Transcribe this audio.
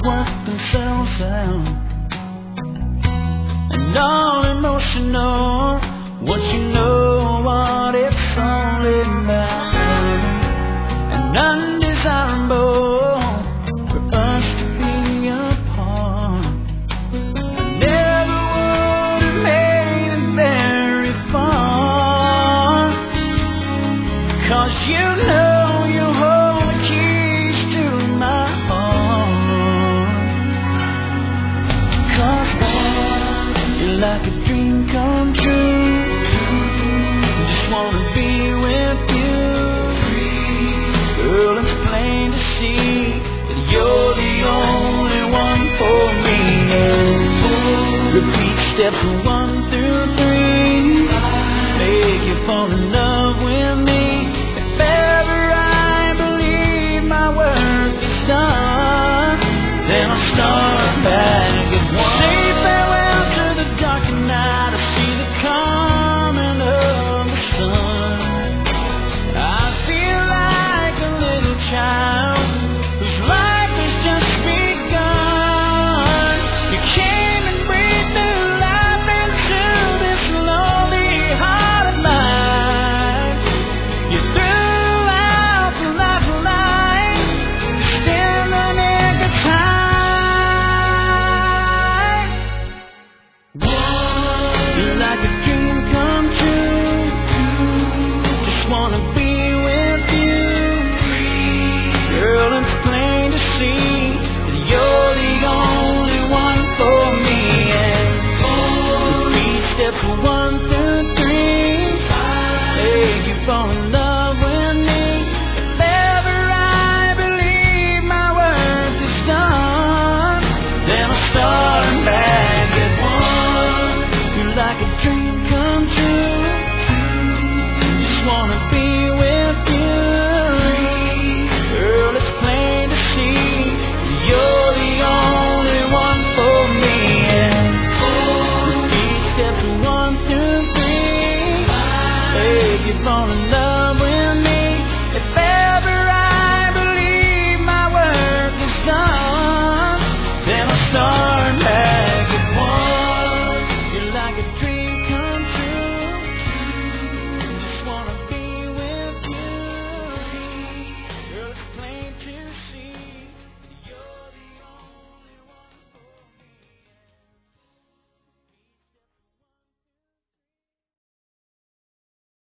work themselves out and all emotional. Once you know what it's all about, and undesirable for us to be apart. I never would have made it very far, 'cause you know you hold the keys to my heart. 'Cause you're like a dream come true. Wanna be with you, girl, it's plain to see that you're the only one for me. Repeat steps 1 through 3, make you fall in love with me. If ever I believe my work is done, then I'll start back at 1. Say farewell to the dark and night. I see the coming of the sun. I feel like a little child whose life has just begun. You came and breathed new life into this lonely heart of mine. You threw out the lifeline just in the nick of time. You're like a dream come true. Just wanna be with you, girl, it's plain to see that you're the only one for me. And repeat steps 1 through 3, make you fall in love with me. If ever I believe my work is done, then I'll start back at 1. You're like a dream come true. Just wanna be with you, girl, it's plain to see you're the only one for me. And repeat steps 1 through 3, make you fall in love.